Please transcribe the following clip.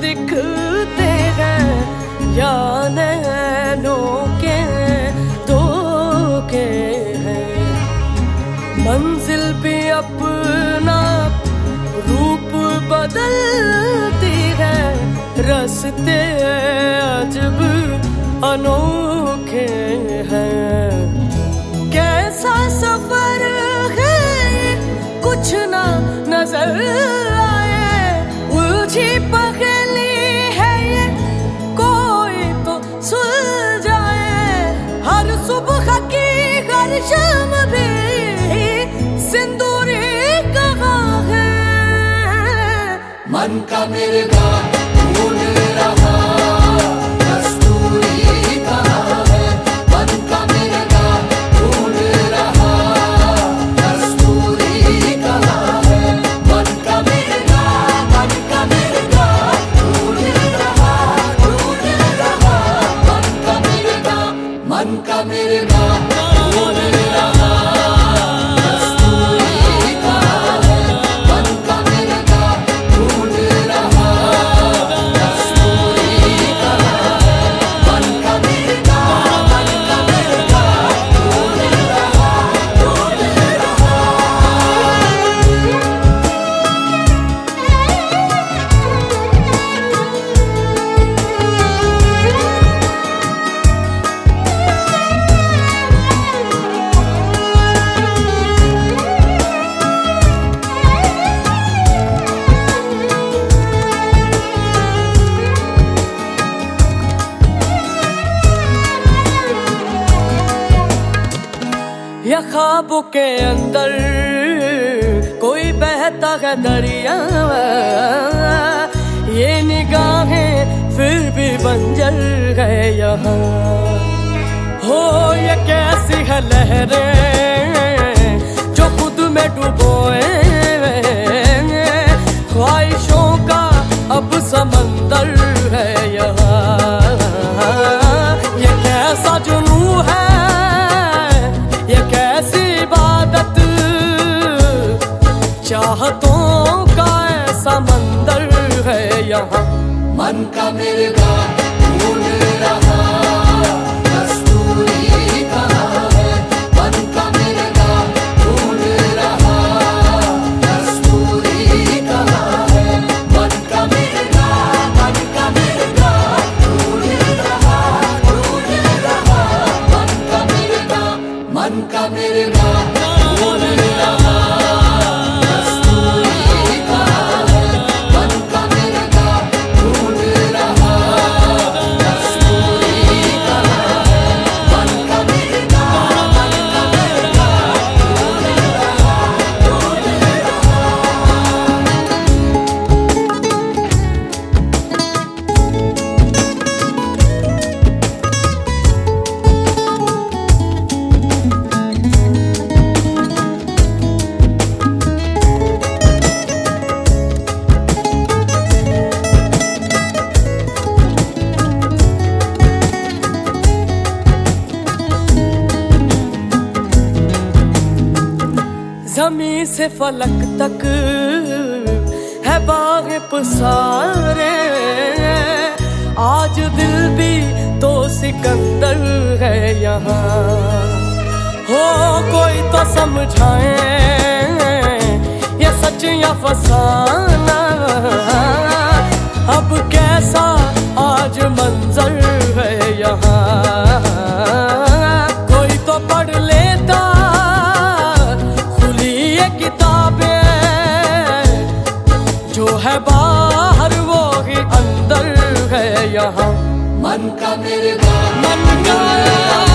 दिखते हैं या नैनों के धोखे हैं। मंजिल भी अपना रूप बदलती है, रास्ते अजब अनोखे हैं। कैसा सफर है कुछ ना नजर आए, उलझी पहेली है ये कोई तो सुलझाए। हर सुबह की हर शाम भी सिंदूरी कहाँ है। मन का मेरे बात ढूंढ रहा कस्तूरी कहाँ है। मन का मेरे बात ढूंढ रहा कस्तूरी कहाँ है। मन का मेरे बात ढूंढ रहा मन का मेरे बात मन का मेरे बात ढूंढ रहा। या ख्वाबों के अंदर कोई बहता है दरिया, ये निगाहें फिर भी बंजर है यहाँ। हो ये कैसी है लहरें जो खुद में डुबोए, ख्वाहिशों का अब समंदर है यहाँ। ये कैसा जुनून है, ये कैसी इबादत, चाहतों का ऐसा मंदिर है यहाँ। मन का मेरे बात ढूंढ रहा कस्तूरी कहाँ है। मन का मेरे बात ढूंढ रहा कस्तूरी कहाँ है। मन का मेरे बात ढूंढ रहा मन का मेरे बात मन का मेरे बात ढूंढ रहा कस्तूरी कहाँ है। मन का मेरे बात ढूंढ रहा कस्तूरी कहाँ है। मन का मेरे बात ढूंढ ज़मीं से फलक तक है बाग़ पसारे, आज दिल भी तो सिकंदर है यहाँ। हो कोई तो समझाए ये सच या फसाना, अब कैसा आज मंजर है यहाँ। कोई तो पढ़ लेता किताबें, जो है बाहर वो ही अंदर है यहाँ। मन का मेरे बात मन का